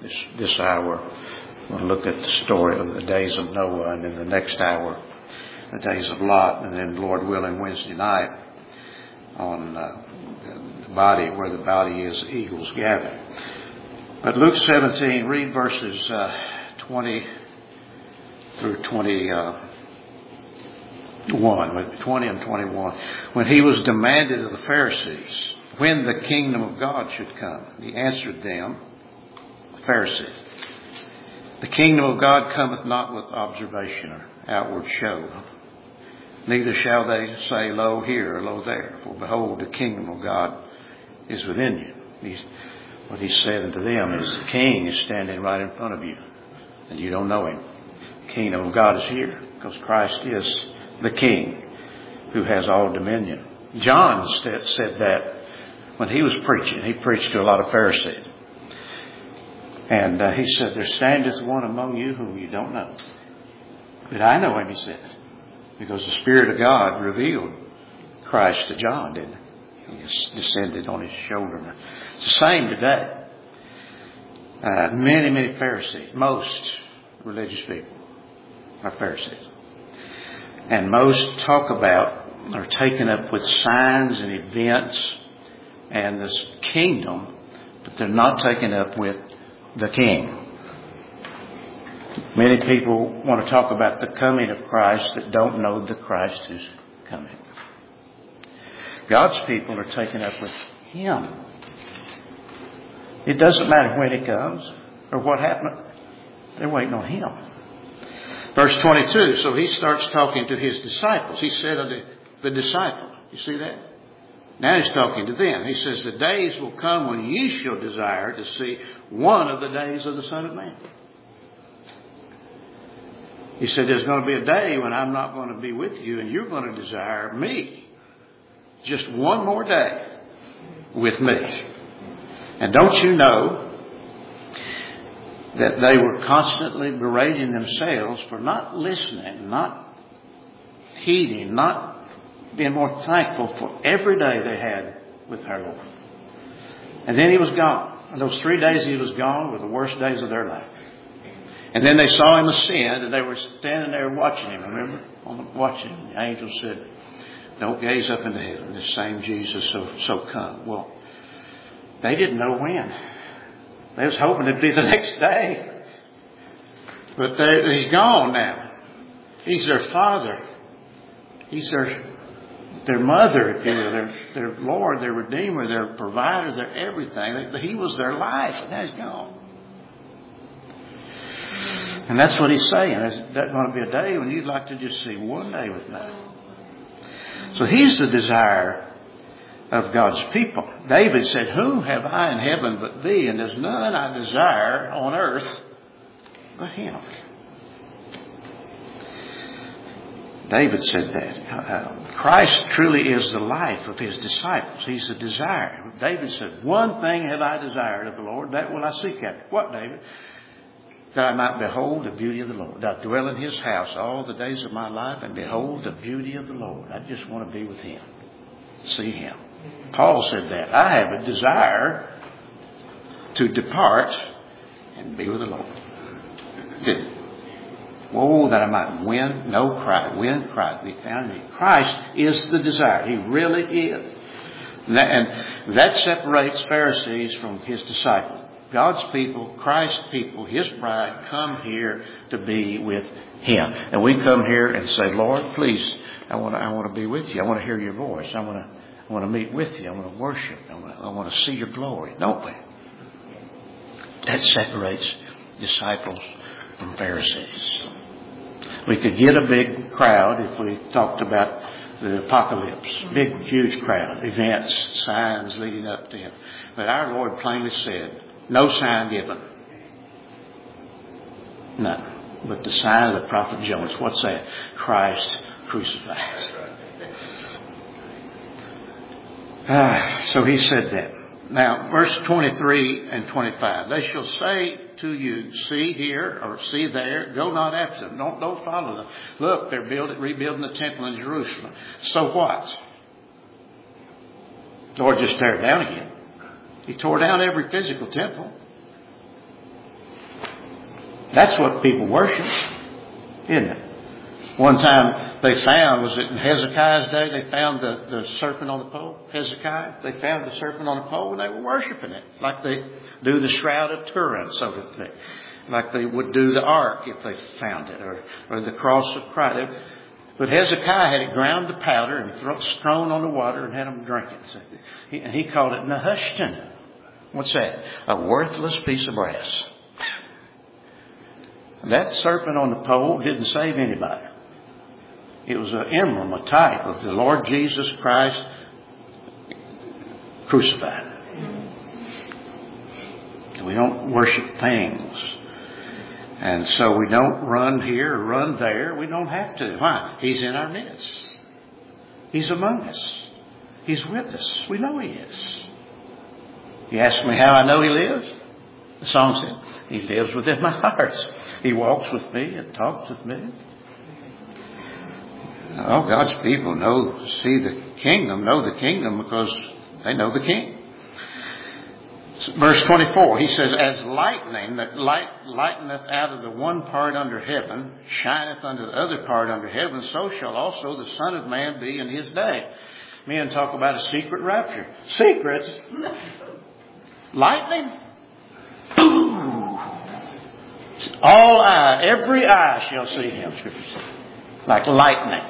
this hour, we'll look at the story of the days of Noah, and in the next hour, the days of Lot, and then, Lord willing, Wednesday night on the body, where the body is, eagles gather. But Luke 17, read verses 20 through 21, 20 and 21. When he was demanded of the Pharisees when the kingdom of God should come, he answered them, the Pharisees, the kingdom of God cometh not with observation or outward show. Neither shall they say, lo here or lo there. For behold, the kingdom of God is within you. What he said unto them is, the king is standing right in front of you, and you don't know him. The kingdom of God is here, because Christ is the king who has all dominion. John said that when he was preaching. He preached to a lot of Pharisees. And he said, there standeth one among you whom you don't know. But I know him, he said, because the Spirit of God revealed Christ to John, didn't he? He just descended on his shoulder. It's the same today. Many Pharisees, most religious people are Pharisees. And most talk about, are taken up with signs and events and this kingdom, but they're not taken up with the King. Many people want to talk about the coming of Christ that don't know the Christ who's coming. God's people are taken up with Him. It doesn't matter when He comes or what happened. They're waiting on Him. Verse 22, so He starts talking to His disciples. He said unto the disciples, you see that? Now He's talking to them. He says, the days will come when ye shall desire to see one of the days of the Son of Man. He said, there's going to be a day when I'm not going to be with you and you're going to desire me. Just one more day with me. And don't you know that they were constantly berating themselves for not listening, not heeding, not being more thankful for every day they had with our Lord. And then He was gone. And those 3 days He was gone were the worst days of their life. And then they saw Him ascend, and they were standing there watching Him, remember? Watching. The angel said, don't gaze up into heaven. This same Jesus so come. Well, they didn't know when. They was hoping it'd be the next day. But He's gone now. He's their Father. He's their mother, if you will, their Lord, their Redeemer, their provider, their everything. He was their life, and now He's gone. And that's what He's saying. There's going to be a day when you'd like to just see one day with me. So He's the desire of God's people. David said, whom have I in heaven but Thee? And there's none I desire on earth but Him. David said that. Christ truly is the life of His disciples. He's the desire. David said, one thing have I desired of the Lord, that will I seek after. What, David? That I might behold the beauty of the Lord. That I dwell in His house all the days of my life and behold the beauty of the Lord. I just want to be with Him. See Him. Paul said that. I have a desire to depart and be with the Lord. Didn't. Oh, that I might win Christ, be found in me. Christ is the desire. He really is. And that separates Pharisees from His disciples. God's people, Christ's people, His bride come here to be with Him. And we come here and say, Lord, please, I want to be with you. I want to hear your voice. I want to meet with you. I want to worship. I want to see your glory. Don't we? That separates disciples from Pharisees. We could get a big crowd if we talked about the apocalypse. Big, huge crowd. Events, signs leading up to Him. But our Lord plainly said, no sign given. None. But the sign of the prophet Jonas. What's that? Christ crucified. So He said that. Now, verse 23 and 25. They shall say to you, see here or see there. Go not after them. Don't follow them. Look, they're rebuilding the temple in Jerusalem. So what? The Lord just tear it down again. He tore down every physical temple. That's what people worship, isn't it? One time they found, was it in Hezekiah's day, they found the serpent on the pole? Hezekiah, they found the serpent on the pole and they were worshiping it. Like they do the Shroud of Turin, so to speak. Like they would do the ark if they found it, or the cross of Christ. But Hezekiah had it ground to powder and thrown on the water and had them drink it. And he called it Nehushtan. What's that? A worthless piece of brass. That serpent on the pole didn't save anybody. It was an emblem, a type of the Lord Jesus Christ crucified. We don't worship things. And so we don't run here or run there. We don't have to. Why? He's in our midst. He's among us. He's with us. We know He is. You ask me how I know He lives? The song said, He lives within my heart. He walks with me and talks with me. Oh, God's people know the kingdom because they know the King. Verse 24, he says, as lightning that lighteneth out of the one part under heaven, shineth unto the other part under heaven, so shall also the Son of Man be in His day. Men talk about a secret rapture. Secrets? Lightning? Every eye shall see Him, Scripture says. Like lightning.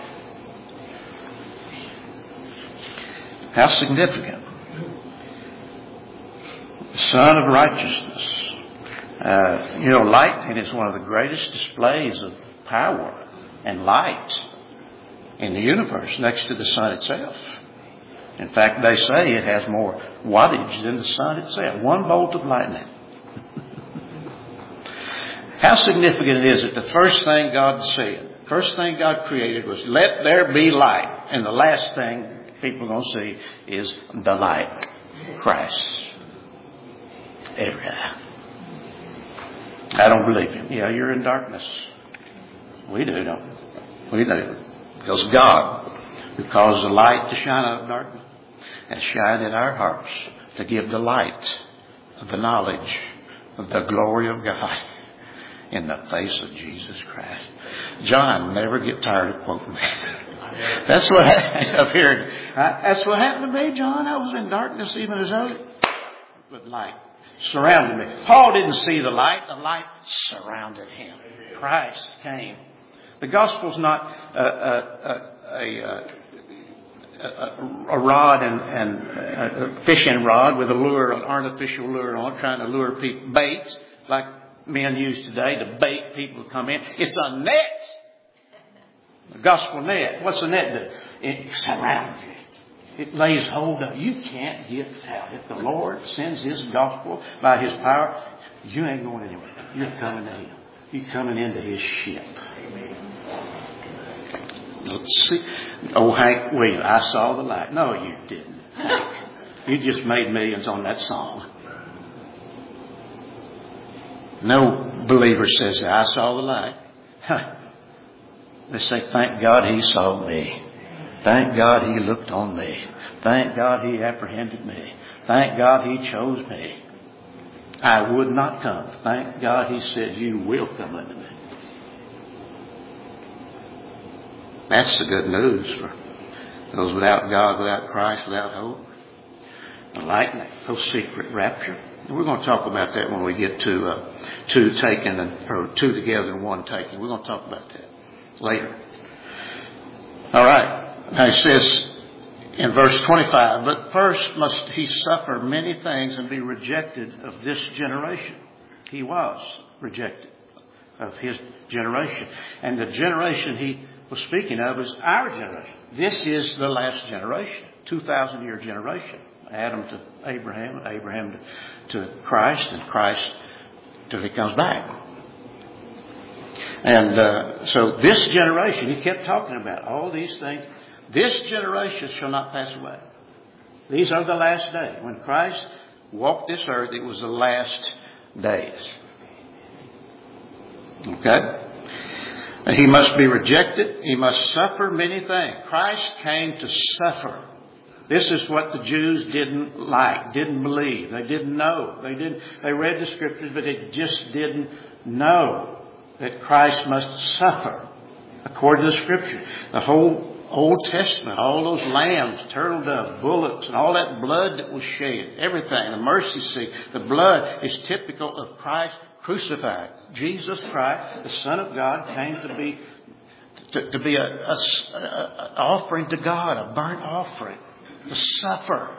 How significant. The Son of Righteousness. Lightning is one of the greatest displays of power and light in the universe, next to the sun itself. In fact, they say it has more wattage than the sun itself. 1 bolt of lightning. How significant it is that the first thing God said, first thing God created was, let there be light. And the last thing people are going to see is the light, Christ. Every eye. I don't believe Him. Yeah, you're in darkness. We do, don't we? We do. Because God, who caused the light to shine out of darkness, has shined in our hearts to give the light of the knowledge of the glory of God in the face of Jesus Christ. John never get tired of quoting that. That's what happened up here. That's what happened to me, John. I was in darkness even as others. But light surrounded me. Paul didn't see the light. The light surrounded him. Christ came. The gospel's not a rod and a fishing rod with a lure, an artificial lure on, trying to lure people. Bait, like men use today to bait people to come in. It's a net. A gospel net. What's a net do? It surrounds you. It lays hold of you. You can't get out. If the Lord sends His gospel by His power, you ain't going anywhere. You're coming to Him. You're coming into His ship. Let's see. Oh, Hank Williams, I saw the light. No, you didn't. You just made millions on that song. No believer says that. I saw the light. They say, thank God He saw me. Thank God He looked on me. Thank God He apprehended me. Thank God He chose me. I would not come. Thank God He said, you will come unto me. That's the good news for those without God, without Christ, without hope. The lightning, no secret rapture. We're going to talk about that when we get to two taken or two together and one taken. We're going to talk about that later. All right. Now it says in verse 25, but first must He suffer many things and be rejected of this generation. He was rejected of His generation. And the generation He was speaking of is our generation. This is the last generation, 2,000-year generation. Adam to Abraham, and Abraham to Christ, and Christ till He comes back. And so this generation, He kept talking about all these things. This generation shall not pass away. These are the last days. When Christ walked this earth, it was the last days. Okay? And He must be rejected. He must suffer many things. Christ came to suffer. This is what the Jews didn't like, didn't believe. They didn't know. They read the Scriptures, but they just didn't know that Christ must suffer according to the Scripture. The whole Old Testament, all those lambs, turtle doves, bullocks, and all that blood that was shed, everything, the mercy seat, the blood is typical of Christ crucified. Jesus Christ, the Son of God, came to be an offering to God, a burnt offering, to suffer.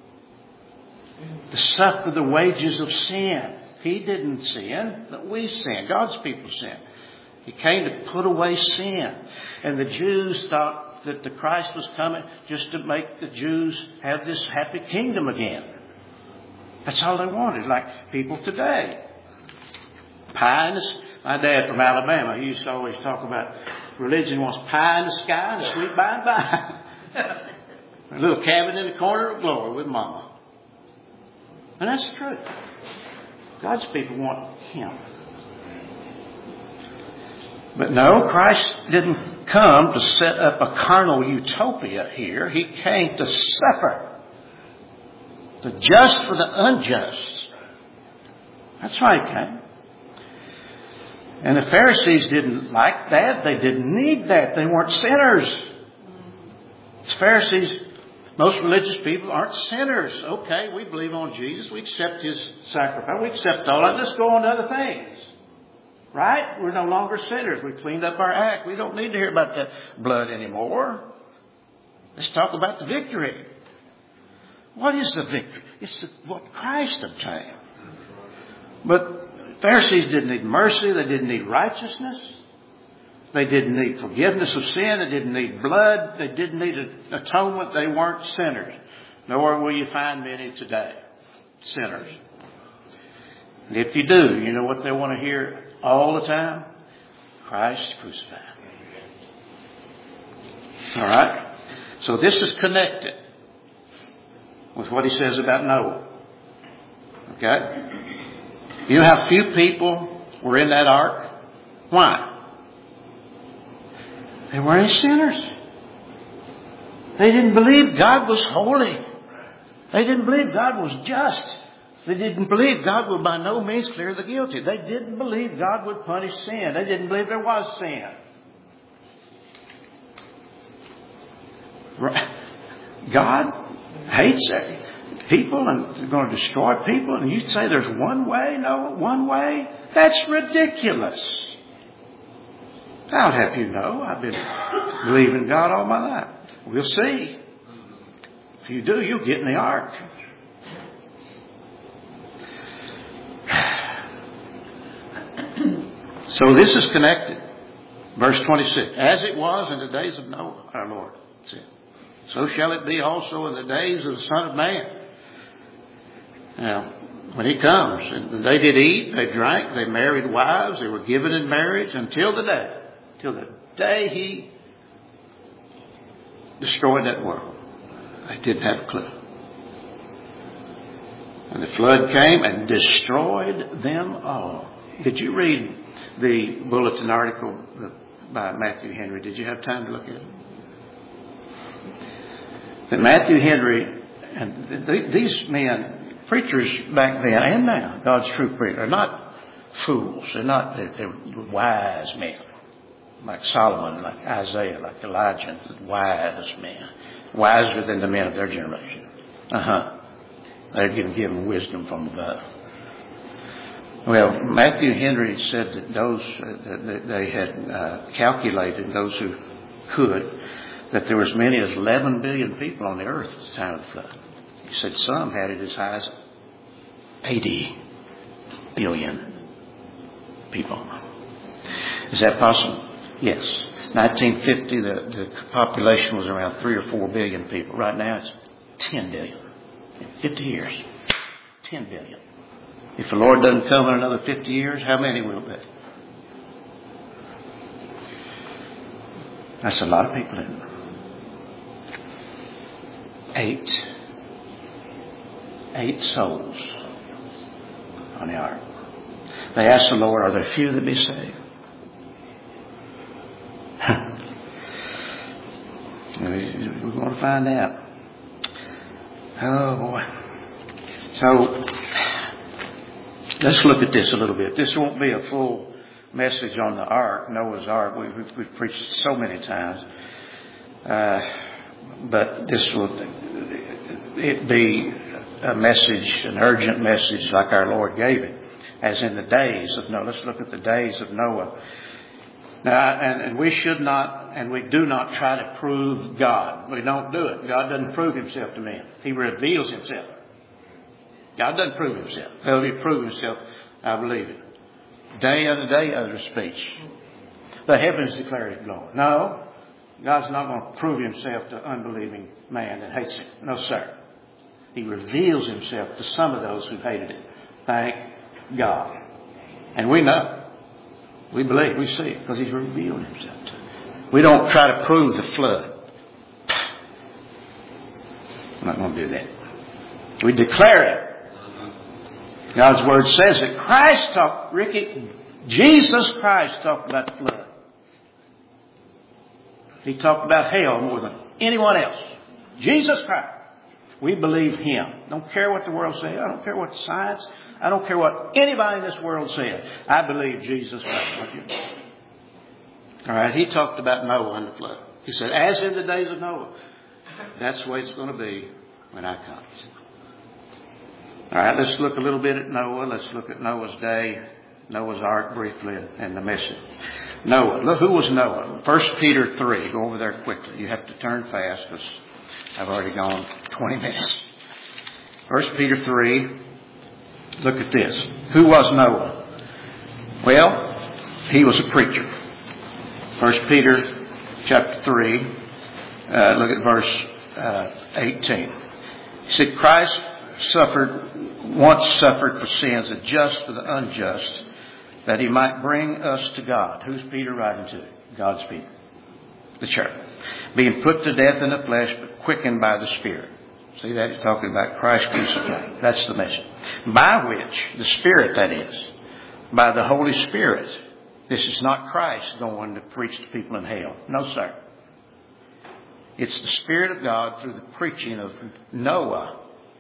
To suffer the wages of sin. He didn't sin, but we sin. God's people sin. He came to put away sin. And the Jews thought that the Christ was coming just to make the Jews have this happy kingdom again. That's all they wanted, like people today. Pie in the... My dad from Alabama, he used to always talk about religion wants pie in the sky and a sweet by and by. A little cabin in the corner of glory with Mama. And that's the truth. God's people want Him. But no, Christ didn't come to set up a carnal utopia here. He came to suffer. The just for the unjust. That's why He came. And the Pharisees didn't like that. They didn't need that. They weren't sinners. The Pharisees, most religious people aren't sinners. Okay, we believe on Jesus. We accept His sacrifice. We accept all that. Let's go on to other things. Right? We're no longer sinners. We cleaned up our act. We don't need to hear about the blood anymore. Let's talk about the victory. What is the victory? It's what Christ obtained. But Pharisees didn't need mercy. They didn't need righteousness. They didn't need forgiveness of sin. They didn't need blood. They didn't need atonement. They weren't sinners. Nor will you find many today. Sinners. And if you do, you know what they want to hear all the time? Christ crucified. All right? So this is connected with what He says about Noah. Okay? You know how few people were in that ark? Why? They weren't any sinners. They didn't believe God was holy. They didn't believe God was just. They didn't believe God would by no means clear the guilty. They didn't believe God would punish sin. They didn't believe there was sin. God hates people and is going to destroy people. And you say there's one way? No, one way? That's ridiculous. I'll have you know, I've been believing God all my life. We'll see. If you do, you'll get in the ark. So this is connected. Verse 26. As it was in the days of Noah, our Lord said, so shall it be also in the days of the Son of Man. Now, when He comes, and they did eat, they drank, they married wives, they were given in marriage until the day He destroyed that world. They didn't have a clue. And the flood came and destroyed them all. Did you read the bulletin article by Matthew Henry? Did you have time to look at it? That Matthew Henry and these men, preachers back then and now, God's true preachers, are not fools. They're wise men. Like Solomon, like Isaiah, like Elijah, wise men. Wiser than the men of their generation. They're given wisdom from above. Well, Matthew Henry said that those that they had calculated, those who could, that there was as many as 11 billion people on the earth at the time of the flood. He said some had it as high as 80 billion people. Is that possible? Yes. 1950, the population was around 3 or 4 billion people. Right now, it's 10 billion. In 50 years, 10 billion. If the Lord doesn't come in another 50 years, how many will it be? That's a lot of people, isn't it? 8 souls on the ark. They asked the Lord, are there few that be saved? We're going to find out. Oh, boy. So, let's look at this a little bit. This won't be a full message on the ark, Noah's ark. We've preached so many times. But this will it be a message, an urgent message like our Lord gave it, as in the days of Noah. Let's look at the days of Noah. Now, and we should not, and we do not try to prove God. We don't do it. God doesn't prove Himself to men. He reveals Himself. God doesn't prove Himself. He'll He prove Himself, I believe it. Day unto day, other speech. The heavens declare His glory. No, God's not going to prove Himself to unbelieving man that hates Him. No, sir. He reveals Himself to some of those who hated Him. Thank God. And we know. We believe. We see it because He's revealed Himself to us. We don't try to prove the flood. I'm not going to do that. We declare it. God's Word says that Christ talked, Ricky, Jesus Christ talked about the flood. He talked about hell more than anyone else. Jesus Christ. We believe Him. Don't care what the world says. I don't care what the science. I don't care what anybody in this world says. I believe Jesus Christ. All right. He talked about Noah and the flood. He said, as in the days of Noah. That's the way it's going to be when I come. All right. Let's look a little bit at Noah. Let's look at Noah's day, Noah's ark briefly, and the mission. Noah. Look, who was Noah? 1 Peter 3. Go over there quickly. You have to turn fast because I've already gone 20 minutes. 1 Peter 3. Look at this. Who was Noah? Well, he was a preacher. 1 Peter chapter 3. Look at verse 18. He said, Christ once suffered for sins, the just for the unjust, that He might bring us to God. Who's Peter writing to? God's people. The church. Being put to death in the flesh, but quickened by the Spirit. See that? He's talking about Christ crucified. That's the mission. By which, the Spirit that is, by the Holy Spirit. This is not Christ going to preach to people in hell. No, sir. It's the Spirit of God through the preaching of Noah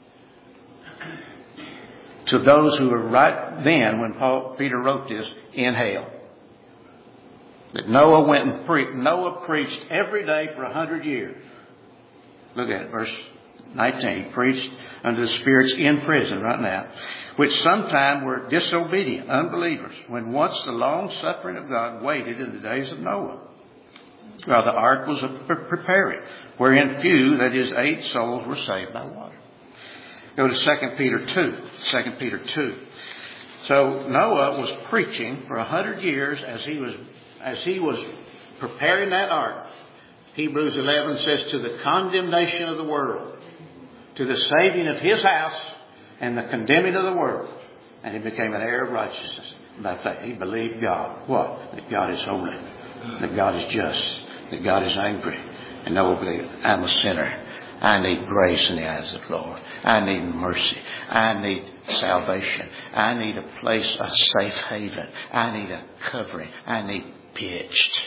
to those who were right then, when Peter wrote this, in hell. That Noah went and preached. Noah preached every day for 100 years. Look at it, verse 19. He preached unto the spirits in prison right now, which sometime were disobedient, unbelievers, when once the long suffering of God waited in the days of Noah, while the ark was preparing, wherein few, that is 8 souls, were saved by water. Go to 2 Peter 2. 2 Peter 2. So Noah was preaching for 100 years as he was preparing that ark. Hebrews 11 says, to the condemnation of the world, to the saving of his house, and the condemning of the world. And he became an heir of righteousness by faith. He believed God. What? That God is holy. That God is just. That God is angry. And Noah believed, I'm a sinner. I need grace in the eyes of the Lord. I need mercy. I need salvation. I need a place, a safe haven. I need a covering. I need pitched.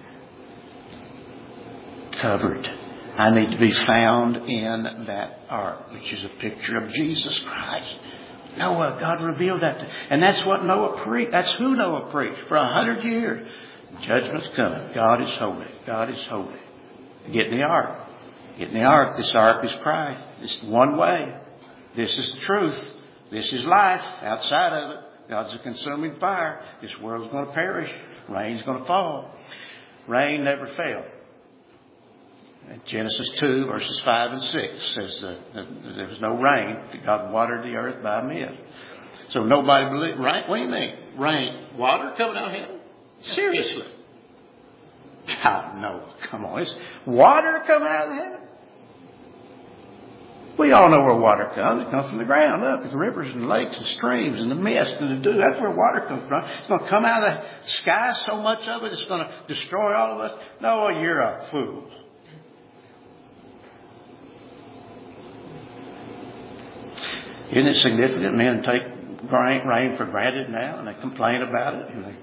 Covered. I need to be found in that ark, which is a picture of Jesus Christ. Noah, God revealed that. And that's what Noah preached. That's who Noah preached for 100 years. Judgment's coming. God is holy. God is holy. Get in the ark. Get in the ark. This ark is Christ. It's one way. This is the truth. This is life. Outside of it, God's a consuming fire. This world's going to perish. Rain's going to fall. Rain never failed. Genesis 2 verses 5 and 6 says that there was no rain. God watered the earth by a mist. So nobody believed. Rain? What do you mean? Rain? Water coming out of heaven? Seriously? Oh, no. Come on. It's water coming out of heaven? We all know where water comes. It comes from the ground. Look, the rivers and lakes and streams and the mist and the dew. That's where water comes from. It's going to come out of the sky, so much of it, it's going to destroy all of us. No, you're a fool. Isn't it significant? Men take rain for granted now and they complain about it. And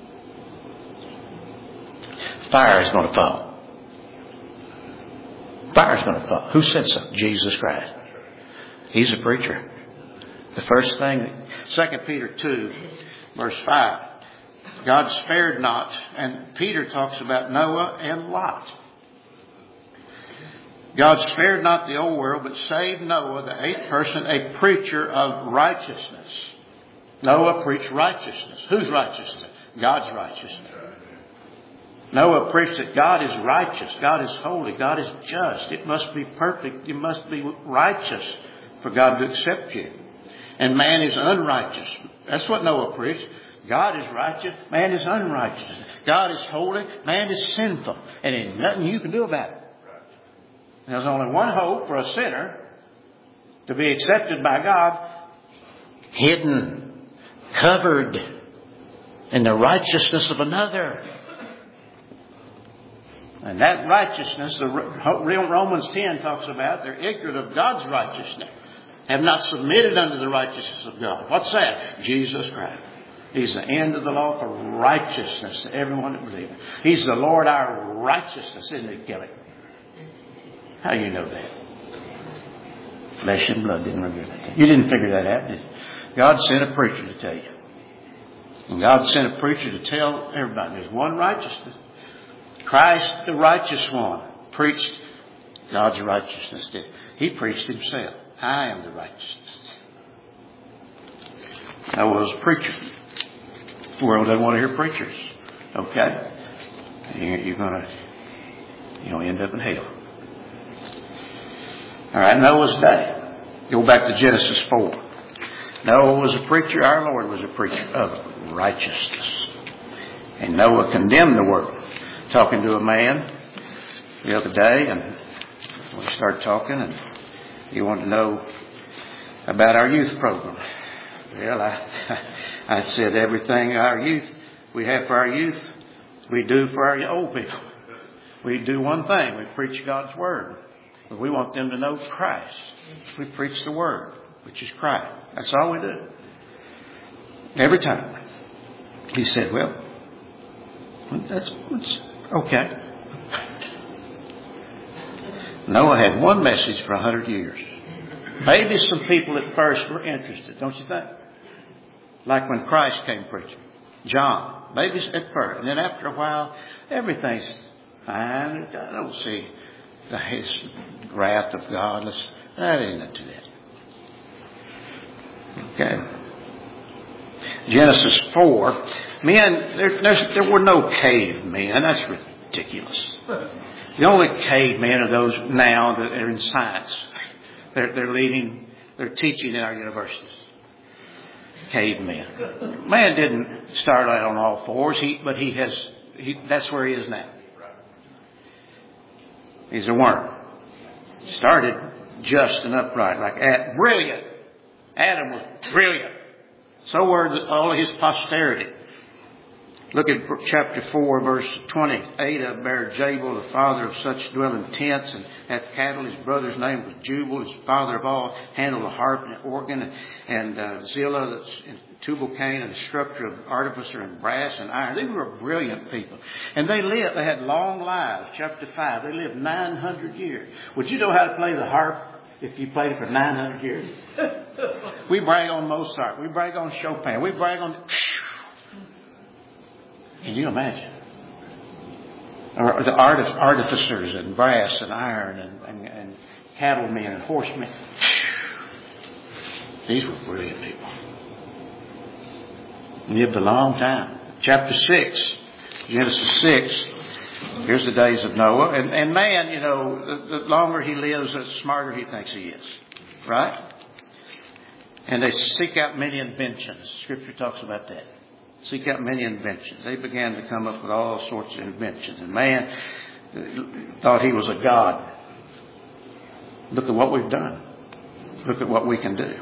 fire is going to fall. Fire's going to fall. Who said so? Jesus Christ. He's a preacher. The first thing, 2 Peter 2, verse 5. God spared not. And Peter talks about Noah and Lot. God spared not the old world, but saved Noah, the eighth person, a preacher of righteousness. Noah preached righteousness. Whose righteousness? God's righteousness. Noah preached that God is righteous, God is holy, God is just. It must be perfect. You must be righteous for God to accept you. And man is unrighteous. That's what Noah preached. God is righteous, man is unrighteous. God is holy, man is sinful. And there's nothing you can do about it. There's only one hope for a sinner to be accepted by God, hidden, covered in the righteousness of another. And that righteousness, the real Romans 10 talks about, they're ignorant of God's righteousness, have not submitted unto the righteousness of God. What's that? Jesus Christ. He's the end of the law for righteousness to everyone that believes. He's the Lord our righteousness, isn't he, Kelly? How do you know that? Flesh and blood didn't reveal that to you. You didn't figure that out, did you? God sent a preacher to tell you. And God sent a preacher to tell everybody there's one righteousness. Christ, the righteous one, preached God's righteousness. He preached himself. I am the righteousness. Noah was a preacher. The world doesn't want to hear preachers. Okay? You're going to end up in hell. All right, Noah's day. Go back to Genesis 4. Noah was a preacher. Our Lord was a preacher of righteousness. And Noah condemned the world. Talking to a man the other day, and we started talking, and he wanted to know about our youth program. Well, I said everything we have for our youth, we do for our old people. We do one thing. We preach God's Word. But we want them to know Christ. We preach the Word, which is Christ. That's all we do. Every time. He said, well, that's okay. Noah had one message for 100 years. Maybe some people at first were interested, don't you think? Like when Christ came preaching. John, maybe at first. And then after a while, everything's fine. I don't see his wrath of God. That ain't into that. Okay. Genesis 4. Men, there were no cavemen. That's ridiculous. The only cavemen are those now that are in science. They're teaching in our universities. Cavemen. Man didn't start out on all fours, but that's where he is now. He's a worm. Started just and upright, like brilliant. Adam was brilliant. So were all of his posterity. Look at chapter 4, verse 28 of bare Jabal, the father of such dwell in tents and hath cattle. His brother's name was Jubal, his father of all, handled a harp and an organ, and Zillah, that's in Tubal-Cain, and the structure of artificer and brass and iron. They were brilliant people. And they had long lives. Chapter 5, they lived 900 years. Would you know how to play the harp if you played it for 900 years? We brag on Mozart. We brag on Chopin. We brag on... Can you imagine? Or the artificers and brass and iron and cattlemen and horsemen. These were brilliant people. Lived a long time. Chapter 6, Genesis 6. Here's the days of Noah. And man, the longer he lives, the smarter he thinks he is. Right? And they seek out many inventions. Scripture talks about that. Seek out many inventions. They began to come up with all sorts of inventions. And man thought he was a god. Look at what we've done. Look at what we can do.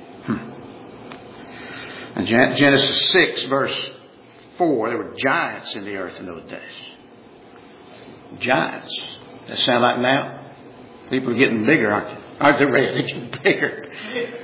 In Genesis 6, verse 4, there were giants in the earth in those days. Giants. That sound like now? People are getting bigger, aren't they? Aren't they ready? They're getting bigger.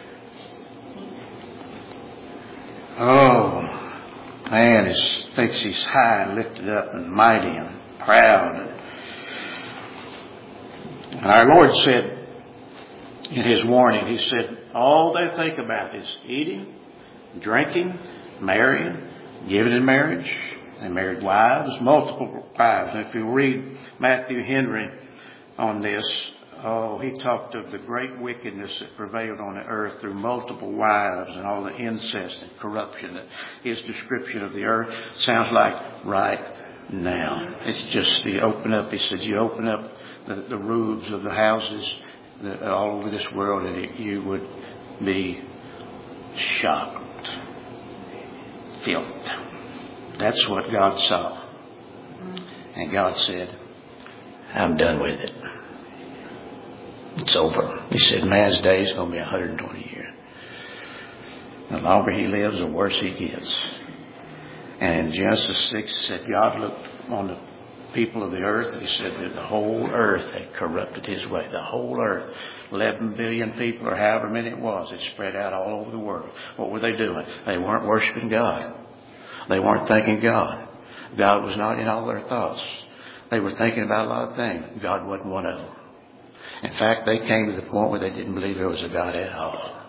Oh, man thinks he's high and lifted up and mighty and proud. And our Lord said in His warning, He said, all they think about is eating, drinking, marrying, giving in marriage. They married wives, multiple wives. And if you read Matthew Henry on this, he talked of the great wickedness that prevailed on the earth through multiple wives and all the incest and corruption. That his description of the earth sounds like right now. It's just, you open up, he said, you open up the roofs of the houses all over this world and you would be shocked. Filth. That's what God saw. And God said, I'm done with it. It's over. He said, man's day is going to be 120 years. The longer he lives, the worse he gets. And in Genesis 6, it said, God looked on the people of the earth, and He said that the whole earth had corrupted His way. The whole earth. 11 billion people, or however many it was, it spread out all over the world. What were they doing? They weren't worshiping God. They weren't thanking God. God was not in all their thoughts. They were thinking about a lot of things. God wasn't one of them. In fact, they came to the point where they didn't believe there was a God at all.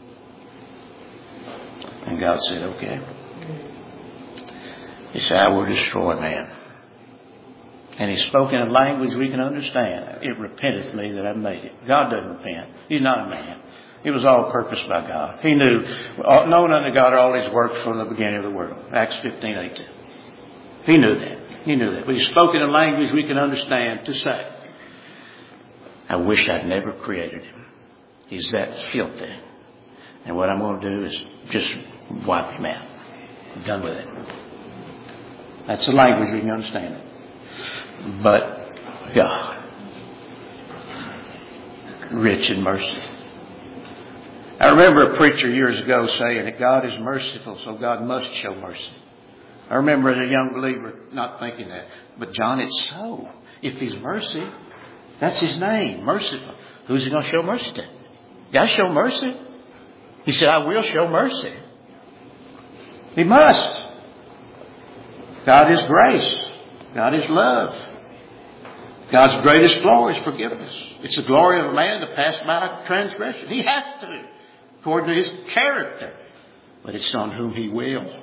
And God said, okay. He said, I will destroy man. And He spoke in a language we can understand. It repenteth me that I've made it. God doesn't repent. He's not a man. It was all purposed by God. He knew, known unto God all His works from the beginning of the world. Acts 15:18. He knew that. He knew that. But He spoke in a language we can understand to say, I wish I'd never created him. He's that filthy. And what I'm going to do is just wipe him out. I'm done with it. That's the language we can understand it. But God, rich in mercy. I remember a preacher years ago saying that God is merciful, so God must show mercy. I remember as a young believer not thinking that. But John, it's so. If He's mercy, that's His name, merciful. Who's He going to show mercy to? God show mercy. He said, I will show mercy. He must. God is grace. God is love. God's greatest glory is forgiveness. It's the glory of a man to pass by transgression. He has to, according to his character. But it's on whom He will.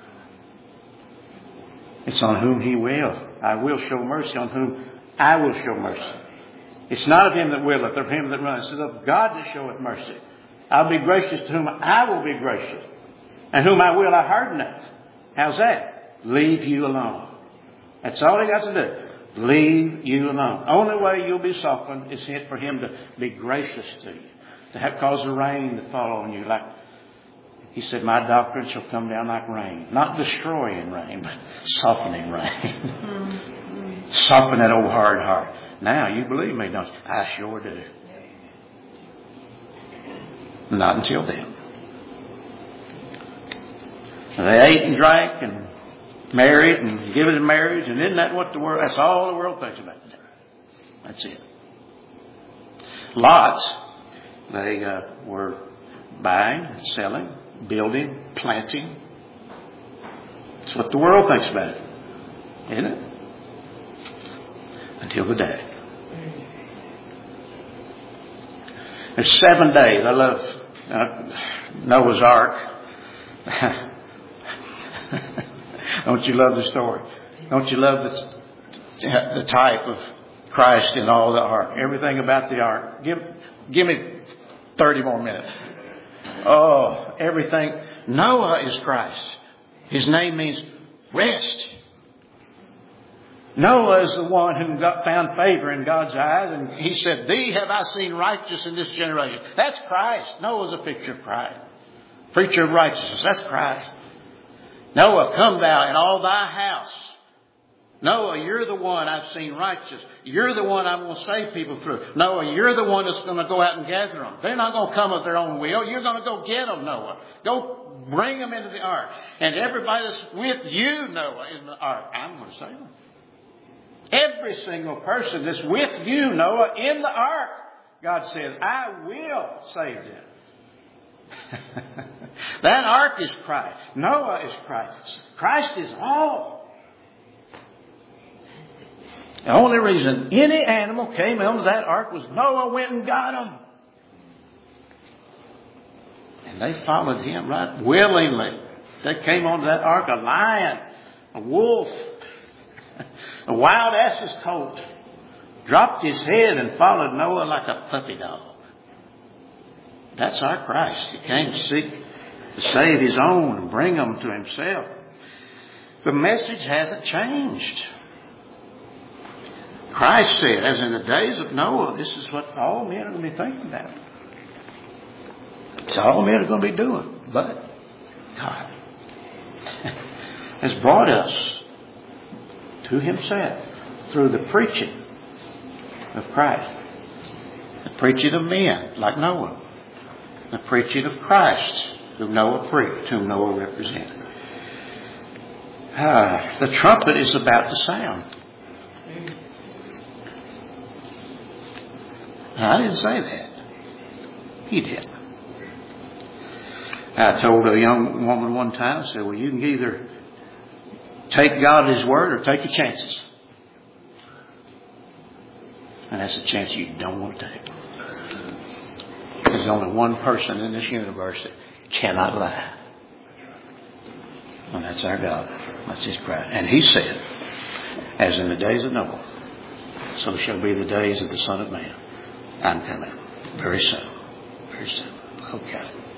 It's on whom He will. I will show mercy on whom I will show mercy. It's not of him that willeth, of him that runneth. It's of God that showeth mercy. I'll be gracious to whom I will be gracious. And whom I will I harden not. How's that? Leave you alone. That's all He got to do. Leave you alone. Only way you'll be softened is for Him to be gracious to you. To cause the rain to fall on you. Like He said, my doctrine shall come down like rain. Not destroying rain, but softening rain. Soften that old hard heart. Now, you believe me, don't you? I sure do. Not until then. And they ate and drank and married and given in marriage. And isn't that what the world, that's all the world thinks about today. That's it. Lots, they were buying, selling, building, planting. That's what the world thinks about it. Isn't it? Until the day. There's 7 days. I love Noah's Ark. Don't you love the story? Don't you love the type of Christ in all the ark? Everything about the ark. Give me 30 more minutes. Oh, everything. Noah is Christ. His name means rest. Noah is the one who found favor in God's eyes. And he said, thee have I seen righteous in this generation. That's Christ. Noah's a picture of Christ. Preacher of righteousness. That's Christ. Noah, come thou and all thy house. Noah, you're the one I've seen righteous. You're the one I'm going to save people through. Noah, you're the one that's going to go out and gather them. They're not going to come of their own will. You're going to go get them, Noah. Go bring them into the ark. And everybody that's with you, Noah, in the ark, I'm going to save them. Every single person that's with you, Noah, in the ark, God says, I will save them. That ark is Christ. Noah is Christ. Christ is all. The only reason any animal came onto that ark was Noah went and got them. And they followed him right willingly. They came onto that ark, a lion, a wolf, a wild ass's colt, dropped his head and followed Noah like a puppy dog. That's our Christ. He came to seek to save his own and bring them to himself. The message hasn't changed. Christ said, as in the days of Noah, this is what all men are going to be thinking about. It's all men are going to be doing. But God has brought us to himself through the preaching of Christ. The preaching of men like Noah. The preaching of Christ whom Noah preached, whom Noah represented. The trumpet is about to sound. I didn't say that. He did. I told a young woman one time, I said, well, you can either take God at his word or take your chances. And that's a chance you don't want to take. There's only one person in this universe that cannot lie. And that's our God. That's his Christ. And he said, as in the days of Noah, so shall be the days of the Son of Man. I'm coming very soon. Very soon. Okay.